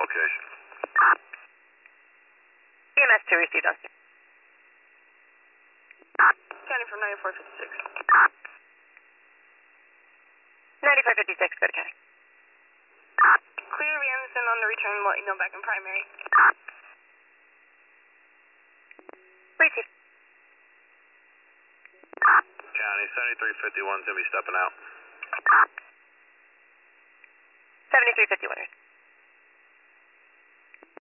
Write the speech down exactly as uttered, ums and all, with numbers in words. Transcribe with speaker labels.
Speaker 1: location.
Speaker 2: E M S two received on six.
Speaker 3: County from ninety-four fifty-six.
Speaker 2: ninety-five fifty-six, go to county.
Speaker 3: Clear to be Anderson on the return, let you know back in primary.
Speaker 2: Receive.
Speaker 1: County, seventy-three fifty-one's going to be stepping out.
Speaker 2: seventy-three fifty-one.